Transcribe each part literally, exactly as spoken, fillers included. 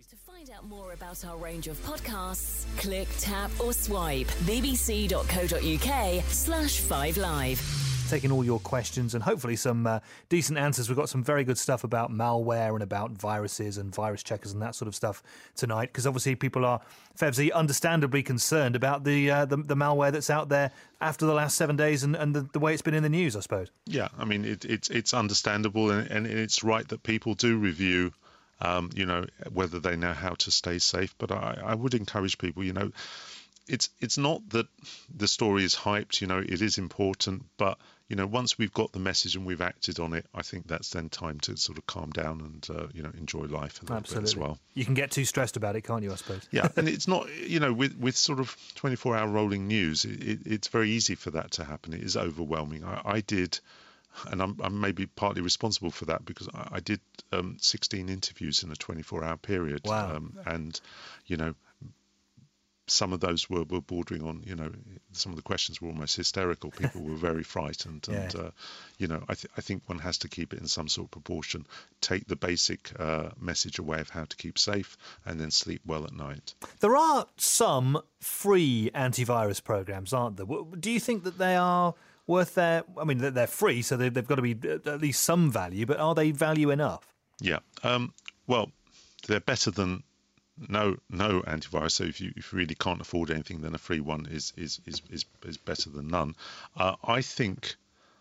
To find out more about our range of podcasts, click, tap or swipe bbc.co.uk slash 5live. Taking all your questions and hopefully some uh, decent answers. We've got some very good stuff about malware and about viruses and virus checkers and that sort of stuff tonight, because obviously people are, Fevzi, understandably concerned about the, uh, the the malware that's out there after the last seven days and, and the, the way it's been in the news, I suppose. Yeah, I mean, it, it's it's understandable and, and it's right that people do review Um, you know, whether they know how to stay safe. But I, I would encourage people, you know, it's it's not that the story is hyped, you know, it is important. But, you know, once we've got the message and we've acted on it, I think that's then time to sort of calm down and, uh, you know, enjoy life a little Absolutely. bit as well. You can get too stressed about it, can't you, I suppose? Yeah, and it's not, you know, with, with sort of twenty-four hour rolling news, it, it, it's very easy for that to happen. It is overwhelming. I, I did... And I'm, I'm maybe partly responsible for that because I, I did um, sixteen interviews in a twenty-four hour period. Wow. Um, and, you know, some of those were, were bordering on, you know, some of the questions were almost hysterical. People were very frightened. Yeah. And, uh, you know, I, th- I think one has to keep it in some sort of proportion. Take the basic uh, message away of how to keep safe and then sleep well at night. There are some free antivirus programs, aren't there? Do you think that they are worth their... I mean, they're free, so they've got to be at least some value, but are they value enough? Yeah. Um, well, they're better than no no antivirus. So if you, if you really can't afford anything, then a free one is is is is, is better than none. Uh, I think...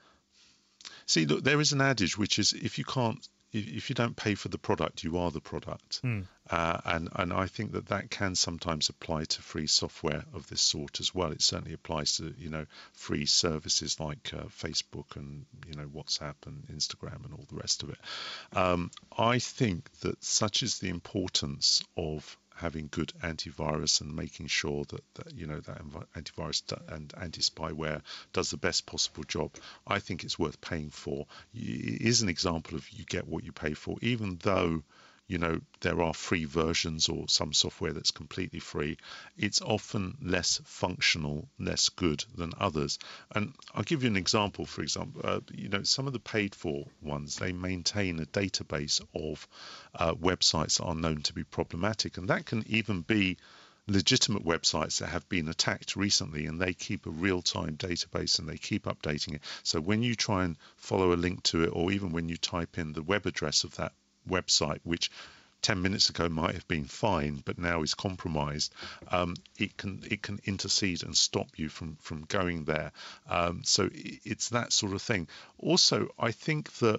See, look, there is an adage, which is if you can't... If you don't pay for the product, you are the product. Mm. Uh, and, and I think that that can sometimes apply to free software of this sort as well. It certainly applies to, you know, free services like uh, Facebook and, you know, WhatsApp and Instagram and all the rest of it. Um, I think that such is the importance of having good antivirus and making sure that, that you know, that antivirus and anti-spyware does the best possible job. I think it's worth paying for. It is an example of you get what you pay for, even though, you know, there are free versions or some software that's completely free. It's often less functional, less good than others. And I'll give you an example. For example, uh, you know, some of the paid for ones, they maintain a database of uh, websites that are known to be problematic. And that can even be legitimate websites that have been attacked recently, and they keep a real-time database and they keep updating it. So when you try and follow a link to it, or even when you type in the web address of that website, which ten minutes ago might have been fine but now is compromised, um, it can it can intercede and stop you from from going there. Um, so it's that sort of thing. Also, I think that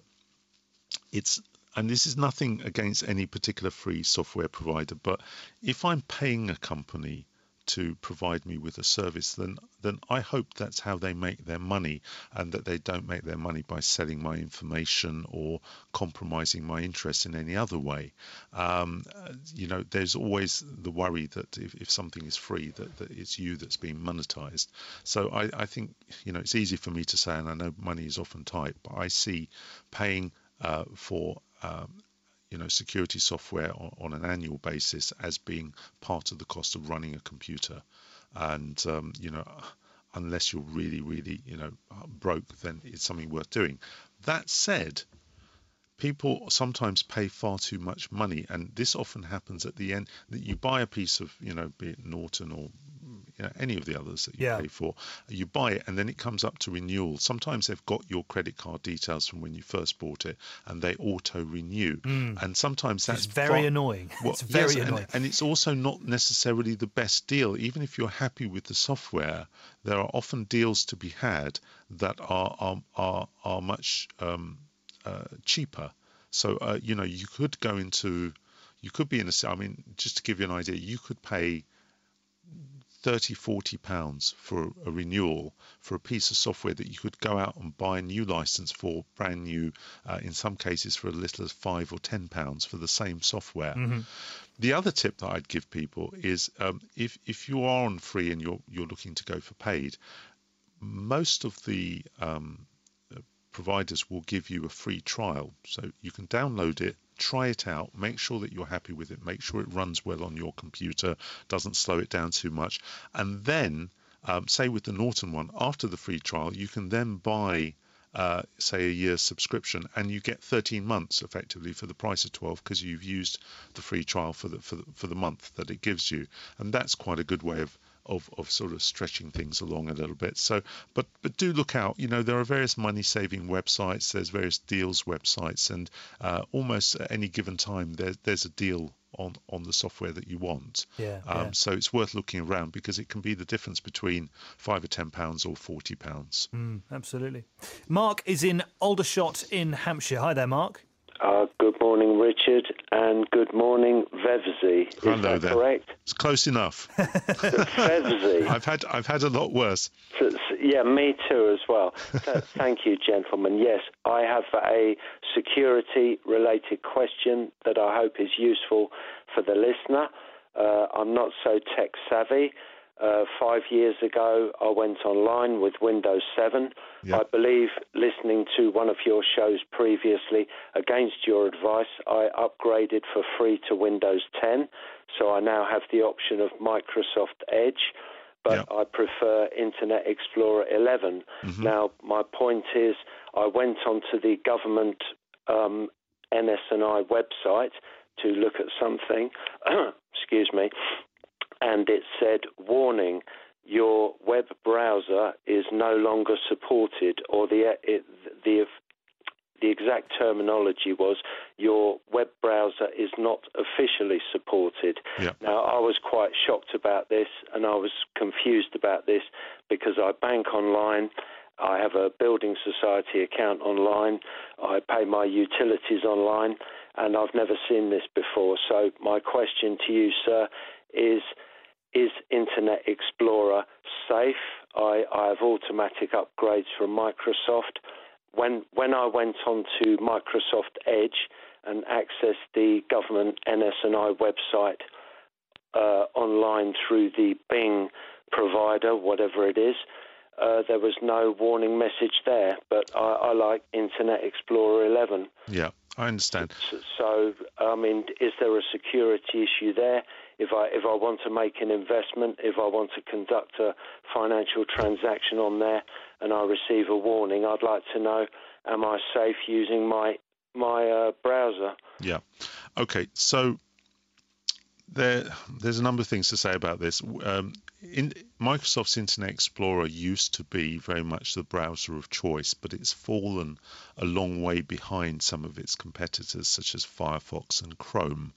it's, and this is nothing against any particular free software provider, but if I'm paying a company to provide me with a service, then then I hope that's how they make their money, and that they don't make their money by selling my information or compromising my interests in any other way. Um, you know, there's always the worry that if, if something is free, that, that it's you that's being monetized. So I, I think, you know, it's easy for me to say, and I know money is often tight, but I see paying uh, for um, you know, security software on, on an annual basis as being part of the cost of running a computer. And, um, you know, unless you're really, really, you know, broke, then it's something worth doing. That said, people sometimes pay far too much money. And this often happens at the end that you buy a piece of, you know, be it Norton or, you know, any of the others that you yeah. pay for, you buy it and then it comes up to renewal. Sometimes they've got your credit card details from when you first bought it and they auto renew. Mm. And sometimes that's it's very far, annoying. Well, it's very yes, annoying. And, and it's also not necessarily the best deal. Even if you're happy with the software, there are often deals to be had that are are are, are much um, uh, cheaper. So, uh, you know, you could go into, you could be in a, I mean, just to give you an idea, you could pay thirty, forty pounds for a renewal for a piece of software that you could go out and buy a new license for, brand new, uh, in some cases for as little as five or ten pounds for the same software. Mm-hmm. The other tip that I'd give people is um, if if you are on free and you're you're looking to go for paid, most of the um, providers will give you a free trial, so you can download it, try it out, make sure that you're happy with it, make sure it runs well on your computer, doesn't slow it down too much, and then um, say with the Norton one, after the free trial you can then buy uh, say, a year's subscription, and you get thirteen months effectively for the price of twelve because you've used the free trial for the, for the for the month that it gives you, and that's quite a good way of Of, of sort of stretching things along a little bit. So, but but do look out. You know, there are various money-saving websites. There's various deals websites, and uh, almost at any given time, there's there's a deal on on the software that you want. Yeah, um, yeah. So it's worth looking around because it can be the difference between five or ten pounds or forty pounds. Mm, absolutely. Mark is in Aldershot in Hampshire. Hi there, Mark. Uh, good morning, Richard, and good morning, Vevsey. Is Hello that there. correct? It's close enough. Vevsey. I've had I've had a lot worse. So, so, yeah, me too as well. So, thank you, gentlemen. Yes, I have a security-related question that I hope is useful for the listener. Uh, I'm not so tech-savvy. Uh, five years ago, I went online with Windows seven. Yep. I believe, listening to one of your shows previously, against your advice, I upgraded for free to Windows ten. So I now have the option of Microsoft Edge, but Yep. I prefer Internet Explorer eleven. Mm-hmm. Now, my point is, I went onto the government um, N S N I website to look at something. Excuse me. And it said, warning, your web browser is no longer supported, or the it, the the exact terminology was, your web browser is not officially supported. Yep. Now, I was quite shocked about this, and I was confused about this because I bank online, I have a building society account online, I pay my utilities online, and I've never seen this before. So my question to you, sir, is, is Internet Explorer safe? I, I have automatic upgrades from Microsoft. When when I went on to Microsoft Edge and accessed the government N S N I website uh, online through the Bing provider, whatever it is, uh, there was no warning message there. But I, I like Internet Explorer eleven. Yeah, I understand. So, so, I mean, is there a security issue there? If I if I want to make an investment, if I want to conduct a financial transaction on there, and I receive a warning, I'd like to know: am I safe using my my uh, browser? Yeah. Okay. So there, there's a number of things to say about this. Um, in Microsoft's Internet Explorer used to be very much the browser of choice, but it's fallen a long way behind some of its competitors, such as Firefox and Chrome,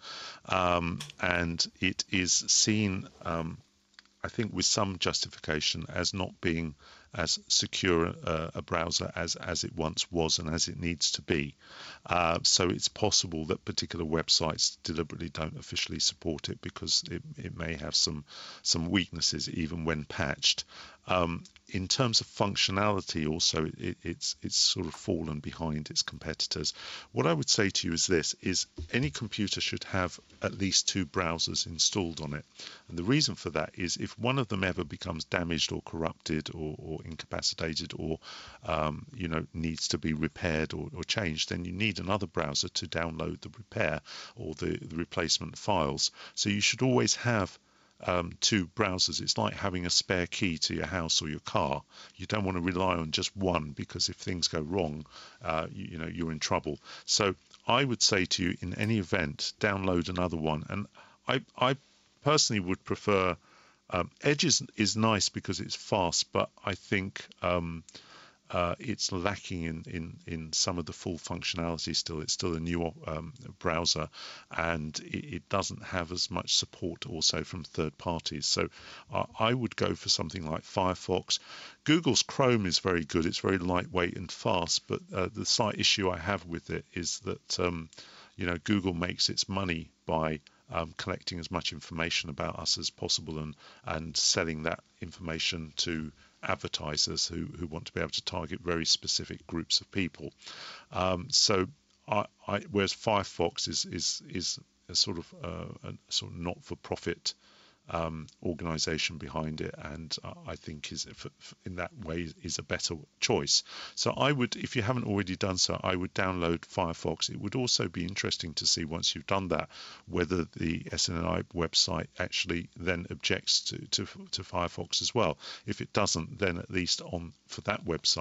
um, and it is seen, um, I think, with some justification as not being as secure uh, a browser as, as it once was and as it needs to be. Uh, so it's possible that particular websites deliberately don't officially support it because it, it may have some some weaknesses even when patched. Um, in terms of functionality, also, it, it's it's sort of fallen behind its competitors. What I would say to you is this, is any computer should have at least two browsers installed on it. And the reason for that is if one of them ever becomes damaged or corrupted or, or incapacitated or, um, you know, needs to be repaired or, or changed, then you need another browser to download the repair or the, the replacement files. So you should always have Um, two browsers. It's like having a spare key to your house or your car. You don't want to rely on just one because if things go wrong, uh, you, you know, you're in trouble. So I would say to you, in any event, download another one. And I, I personally would prefer um, Edge is, is nice because it's fast, but I think um, uh, it's lacking in, in, in some of the full functionality still. It's still a new um, browser, and it, it doesn't have as much support also from third parties. So uh, I would go for something like Firefox. Google's Chrome is very good. It's very lightweight and fast, but uh, the slight issue I have with it is that um, you know, Google makes its money by um, collecting as much information about us as possible and, and selling that information to advertisers who, who want to be able to target very specific groups of people. Um, so, I, I, whereas Firefox is is is a sort of uh, a sort of not-for-profit um, organisation behind it, and uh, I think is in that way is a better choice. So I would, if you haven't already done so, I would download Firefox. It would also be interesting to see once you've done that whether the S N I website actually then objects to, to to Firefox as well. If it doesn't, then at least on for that website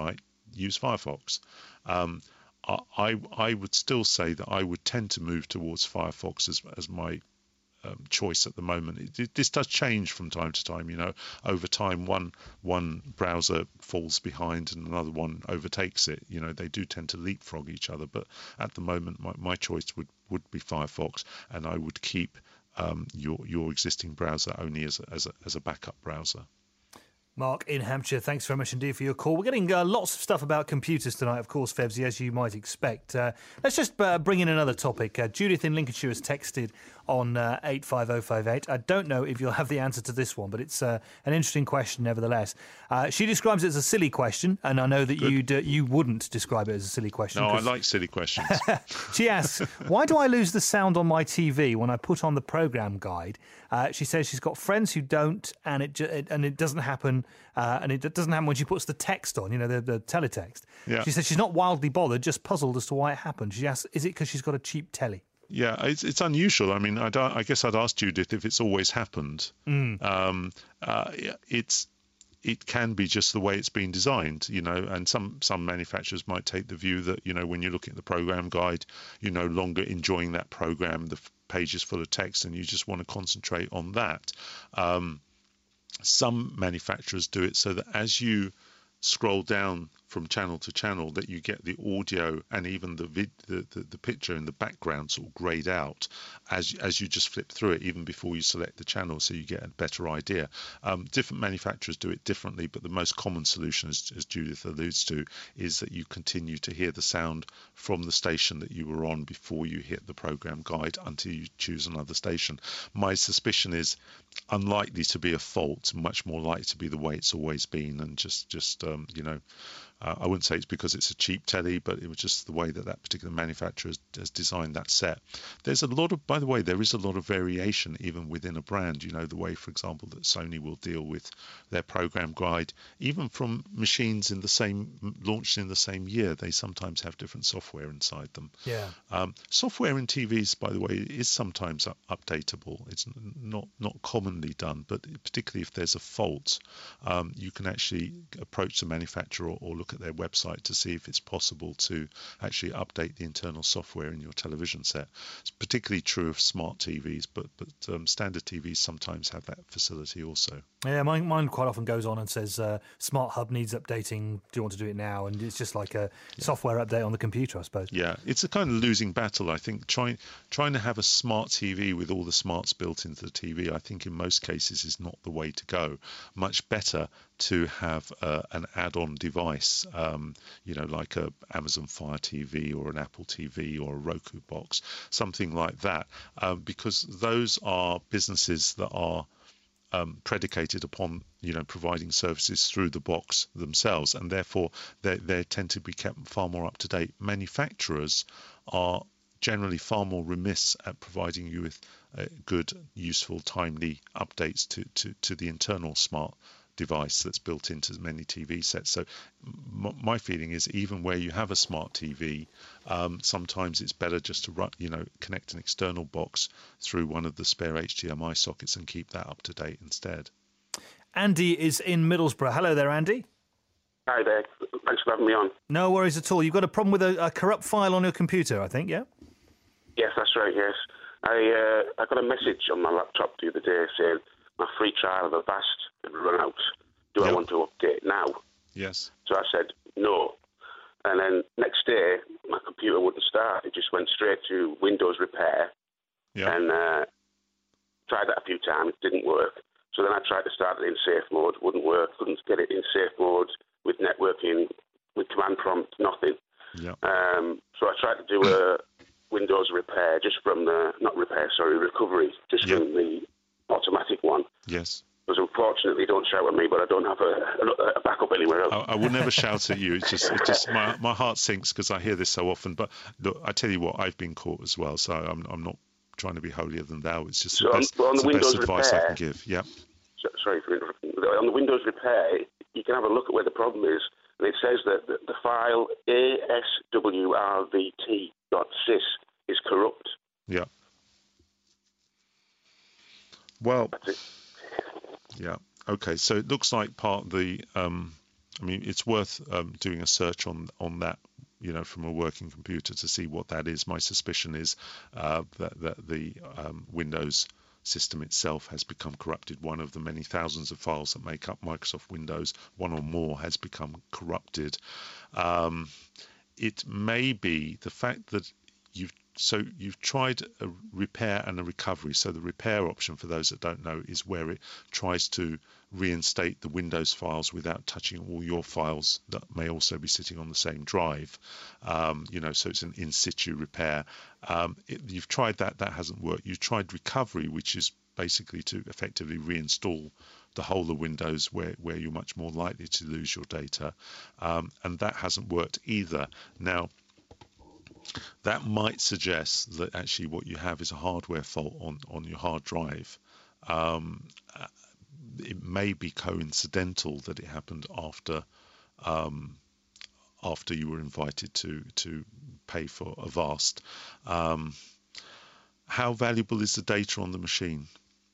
use Firefox. Um, I I would still say that I would tend to move towards Firefox as as my Um, choice at the moment. It, it, this does change from time to time. You know, over time, one one browser falls behind and another one overtakes it. You know, they do tend to leapfrog each other. But at the moment, my, my choice would, would be Firefox, and I would keep um, your your existing browser only as a, as a, as a backup browser. Mark in Hampshire, thanks very much indeed for your call. We're getting uh, lots of stuff about computers tonight, of course, Fevsy, as you might expect. Uh, let's just uh, bring in another topic. Uh, Judith in Lincolnshire has texted on uh, eight five oh five eight. I don't know if you'll have the answer to this one, but it's uh, an interesting question nevertheless. Uh, she describes it as a silly question, and I know that you'd, uh, you wouldn't describe it as a silly question. No, I like silly questions. She asks, why do I lose the sound on my T V when I put on the programme guide? Uh, she says she's got friends who don't, and it, ju- it and it doesn't happen, uh, and it doesn't happen when she puts the text on, you know, the, the teletext. Yeah. She says she's not wildly bothered, just puzzled as to why it happened. She asks, is it because she's got a cheap telly? Yeah, it's, it's unusual. I mean, I'd, I guess I'd ask Judith if it's always happened. Mm. Um, uh, it's it can be just the way it's been designed, you know, and some, some manufacturers might take the view that, you know, when you're looking at the program guide, you're no longer enjoying that program, the page is full of text, and you just want to concentrate on that. Um, some manufacturers do it so that as you scroll down from channel to channel, that you get the audio and even the vid, the, the, the picture in the background sort of grayed out as as you just flip through it, even before you select the channel, so you get a better idea. Um, different manufacturers do it differently, but the most common solution, as, as Judith alludes to, is that you continue to hear the sound from the station that you were on before you hit the program guide until you choose another station. My suspicion is unlikely to be a fault, much more likely to be the way it's always been, and just just um, you know. Uh, I wouldn't say it's because it's a cheap telly, but it was just the way that that particular manufacturer has, has designed that set. There's a lot of, by the way, there is a lot of variation even within a brand. You know, the way, for example, that Sony will deal with their program guide, even from machines in the same, launched in the same year, they sometimes have different software inside them. Yeah. Um, software in T Vs, by the way, is sometimes up- updatable. It's not not commonly done, but particularly if there's a fault, um, you can actually approach the manufacturer or, or look at their website to see if it's possible to actually update the internal software in your television set. It's particularly true of smart T Vs, but but um, standard T Vs sometimes have that facility also. Yeah, mine, mine quite often goes on and says uh, Smart Hub needs updating. Do you want to do it now? And it's just like a yeah. software update on the computer, I suppose. Yeah, it's a kind of losing battle, I think. Trying trying to have a smart T V with all the smarts built into the T V, I think in most cases is not the way to go. Much better to have uh, an add-on device, um, you know, like a Amazon Fire T V or an Apple T V or a Roku box, something like that, um, because those are businesses that are Um, predicated upon, you know, providing services through the box themselves, and therefore they they tend to be kept far more up to date. Manufacturers are generally far more remiss at providing you with uh, good, useful, timely updates to, to, to the internal smart device that's built into many T V sets. So m- my feeling is, even where you have a smart T V, um, sometimes it's better just to run, you know, connect an external box through one of the spare H D M I sockets and keep that up to date instead. Andy is in Middlesbrough. Hello there, Andy. Hi there. Thanks for having me on. No worries at all. You've got a problem with a, a corrupt file on your computer, I think, yeah? Yes, that's right, yes. I uh, I got a message on my laptop the other day saying my free trial of Avast had run out. Do yep. I want to update now? Yes. So I said no. And then next day, my computer wouldn't start. It just went straight to Windows Repair. Yep. And uh, tried that a few times. Didn't work. So then I tried to start it in safe mode. Wouldn't work. Couldn't get it in safe mode with networking, with command prompt, nothing. Yep. Um, so I tried to do a Windows Repair just from the, not repair, sorry, recovery, just yep. from the automatic one. Yes. Because unfortunately, don't shout at me, but I don't have a, a backup anywhere else. I, I will never shout at you. It's just, it just my my heart sinks because I hear this so often. But look, I tell you what, I've been caught as well, so I'm I'm not trying to be holier than thou. It's just so the best, on, on the the best advice Repair, I can give. Yeah. So, sorry for interrupting. On the Windows Repair, you can have a look at where the problem is, and it says that the, the file A S W R V T dot sys is corrupt. Yeah. Well. That's it. Yeah. Okay. So it looks like part of the um, I mean, it's worth um, doing a search on on that, you know, from a working computer to see what that is. My suspicion is uh, that, that the um, Windows system itself has become corrupted. One of the many thousands of files that make up Microsoft Windows, one or more, has become corrupted. Um, it may be the fact that you've so you've tried a repair and a recovery. So the repair option, for those that don't know, is where it tries to reinstate the Windows files without touching all your files that may also be sitting on the same drive. Um, you know, so it's an in situ repair. Um, it, you've tried that, that hasn't worked. You've tried recovery, which is basically to effectively reinstall the whole of Windows where, where you're much more likely to lose your data. Um, and that hasn't worked either. Now, that might suggest that actually what you have is a hardware fault on, on your hard drive. Um, it may be coincidental that it happened after um, after you were invited to to pay for Avast. Um, how valuable is the data on the machine?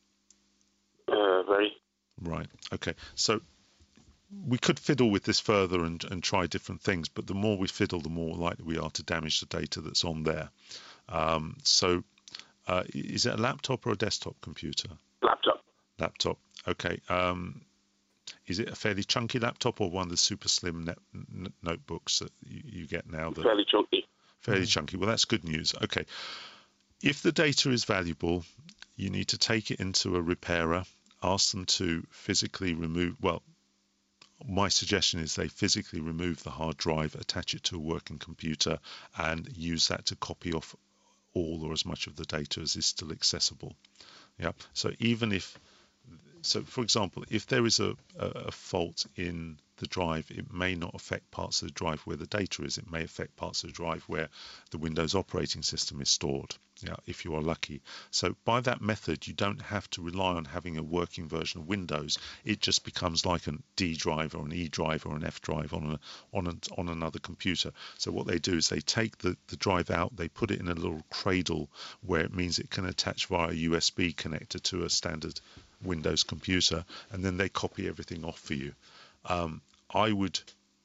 Uh, very. Right. Okay. So we could fiddle with this further and, and try different things, but the more we fiddle, the more likely we are to damage the data that's on there. Um, so uh, is it a laptop or a desktop computer? Laptop. Laptop. Okay. Um, is it a fairly chunky laptop or one of the super slim net, n- notebooks that you, you get now? That, fairly chunky. Fairly mm. chunky. Well, that's good news. Okay. If the data is valuable, you need to take it into a repairer, ask them to physically remove, well, my suggestion is they physically remove the hard drive, attach it to a working computer, and use that to copy off all or as much of the data as is still accessible. Yeah. So even if, so for example, if there is a, a, a fault in the drive, it may not affect parts of the drive where the data is. It may affect parts of the drive where the Windows operating system is stored, yeah, if you are lucky. So by that method, you don't have to rely on having a working version of Windows. It just becomes like a D drive or an E drive or an F drive on a, on a, on another computer. So what they do is they take the, the drive out, they put it in a little cradle where it means it can attach via a U S B connector to a standard Windows computer, and then they copy everything off for you. Um, I would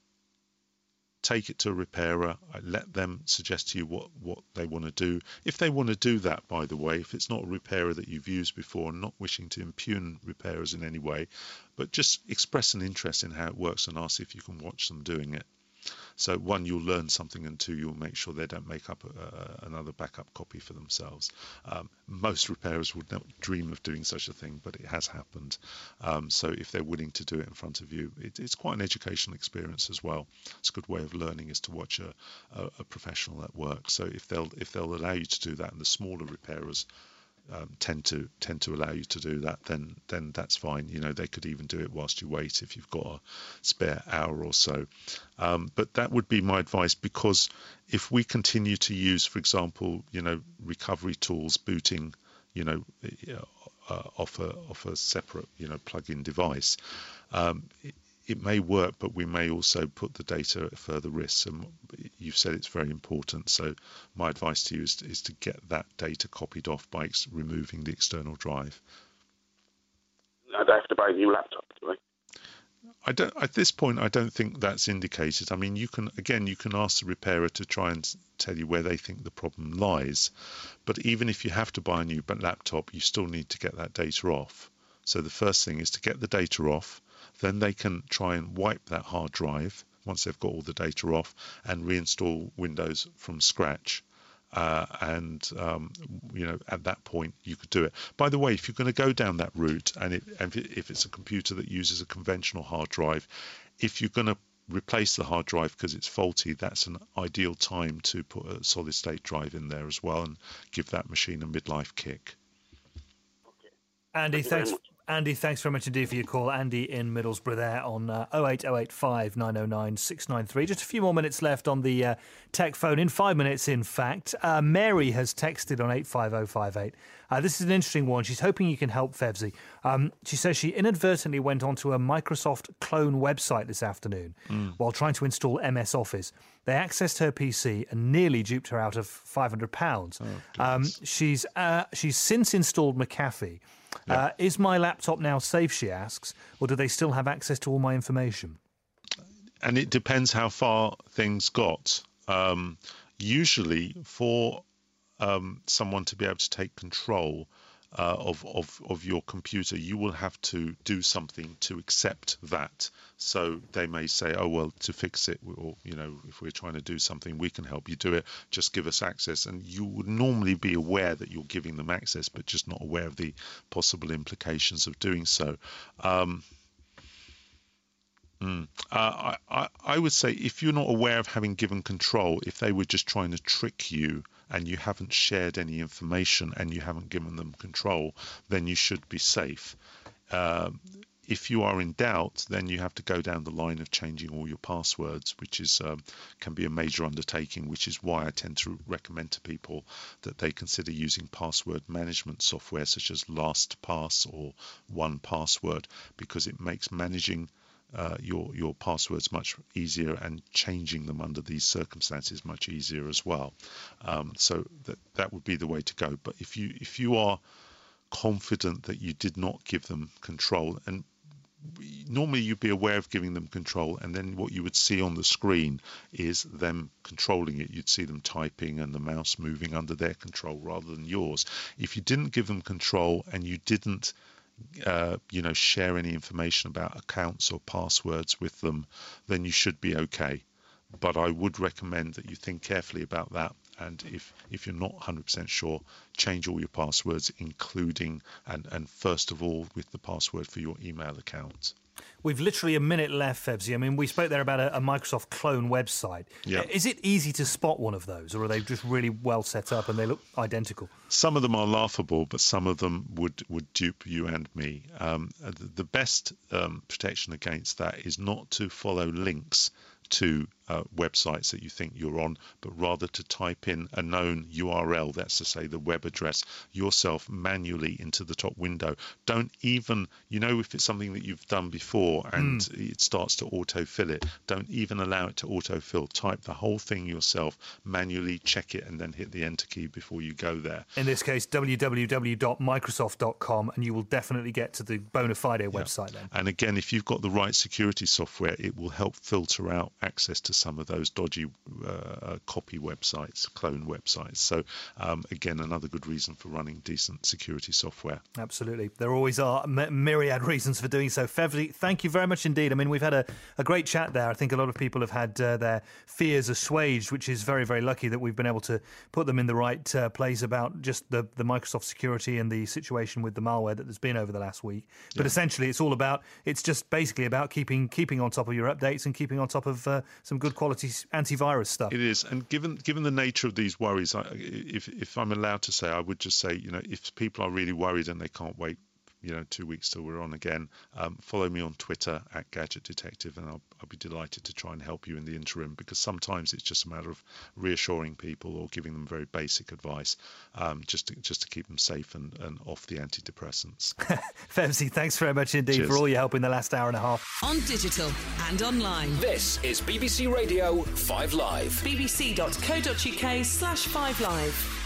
take it to a repairer. I let them suggest to you what, what they want to do. If they want to do that, by the way, if it's not a repairer that you've used before, and not wishing to impugn repairers in any way, but just express an interest in how it works and ask if you can watch them doing it. So one, you'll learn something, and two, you'll make sure they don't make up a, another backup copy for themselves. Um, most repairers would not dream of doing such a thing, but it has happened. Um, so if they're willing to do it in front of you, it, it's quite an educational experience as well. It's a good way of learning is to watch a, a, a professional at work. So if they'll if they'll allow you to do that, and the smaller repairers Um, tend to tend to allow you to do that, then then that's fine. You know, they could even do it whilst you wait if you've got a spare hour or so. Um, but that would be my advice, because if we continue to use, for example, you know, recovery tools, booting, you know, uh, off a off a separate, you know, plug-in device, um, it, it may work, but we may also put the data at further risk. And you've said it's very important. So my advice to you is to, is to get that data copied off by ex- removing the external drive. I'd have to buy a new laptop, do I? I don't, at this point, I don't think that's indicated. I mean, you can, again, you can ask the repairer to try and tell you where they think the problem lies. But even if you have to buy a new laptop, you still need to get that data off. So the first thing is to get the data off. Then they can try and wipe that hard drive once they've got all the data off and reinstall Windows from scratch. Uh, and, um, you know, at that point, you could do it. By the way, if you're going to go down that route, and, it, and if it's a computer that uses a conventional hard drive, if you're going to replace the hard drive because it's faulty, that's an ideal time to put a solid state drive in there as well and give that machine a midlife kick. Okay. Andy, Thank thanks. Andy, thanks very much indeed for your call. Andy in Middlesbrough there on uh, oh eight oh eight five nine oh nine six nine three. Just a few more minutes left on the uh, tech phone, in five minutes in fact. Uh, Mary has texted on eight five oh five eight. Uh, this is an interesting one. She's hoping you can help, Fevzi. Um, she says she inadvertently went onto a Microsoft clone website this afternoon mm. while trying to install M S Office. They accessed her P C and nearly duped her out of five hundred pounds. Oh, um, she's, uh, she's since installed McAfee. Yeah. Uh, is my laptop now safe, she asks, or do they still have access to all my information? and it depends how far things got. Um, usually, for um, someone to be able to take control uh, of, of of your computer, you will have to do something to accept that. So they may say, "Oh well, to fix it, or you know, if we're trying to do something, we can help you do it. Just give us access." And you would normally be aware that you're giving them access, but just not aware of the possible implications of doing so. Um, Mm. Uh, I, I, I would say if you're not aware of having given control, if they were just trying to trick you and you haven't shared any information and you haven't given them control, then you should be safe. Uh, if you are in doubt, then you have to go down the line of changing all your passwords, which is um, can be a major undertaking, which is why I tend to recommend to people that they consider using password management software such as LastPass or one Password, because it makes managing Uh, your your passwords much easier and changing them under these circumstances much easier as well. Um, so that that would be the way to go. But if you if you are confident that you did not give them control, and normally you'd be aware of giving them control, and then what you would see on the screen is them controlling it. You'd see them typing and the mouse moving under their control rather than yours. If you didn't give them control and you didn't Uh, you know, share any information about accounts or passwords with them, then you should be okay. But I would recommend that you think carefully about that. And if, if you're not one hundred percent sure, change all your passwords, including and, and first of all with the password for your email account. We've literally a minute left, Febsy. I mean, we spoke there about a, a Microsoft clone website. Yeah. Is it easy to spot one of those, or are they just really well set up and they look identical? Some of them are laughable, but some of them would, would dupe you and me. Um, the, the best um, protection against that is not to follow links to uh, websites that you think you're on, but rather to type in a known U R L, that's to say the web address, yourself manually into the top window. Don't even, you know, if it's something that you've done before and mm. it starts to autofill it, don't even allow it to autofill. Type the whole thing yourself, manually check it, and then hit the enter key before you go there. In this case, w w w dot microsoft dot com, and you will definitely get to the bona fide website yeah. then. And again, if you've got the right security software, it will help filter out access to some of those dodgy uh, copy websites, clone websites. So um, again, another good reason for running decent security software. Absolutely. There always are m- myriad reasons for doing so. Fevsy, thank you very much indeed. I mean, we've had a, a great chat there. I think a lot of people have had uh, their fears assuaged, which is very, very lucky that we've been able to put them in the right uh, place about just the, the Microsoft security and the situation with the malware that there's been over the last week. But yeah. essentially, it's all about, it's just basically about keeping keeping on top of your updates and keeping on top of uh, some good quality antivirus stuff. It is, and given given the nature of these worries, I, if if I'm allowed to say, I would just say, you know, if people are really worried and they can't wait, you know, two weeks till we're on again, um, follow me on Twitter at Gadget Detective, and I'll, I'll be delighted to try and help you in the interim, because sometimes it's just a matter of reassuring people or giving them very basic advice, um, just to, just to keep them safe and, and off the antidepressants. Fevsy, thanks very much indeed Cheers. for all your help in the last hour and a half. On digital and online. This is B B C Radio five Live. bbc.co.uk slash 5live.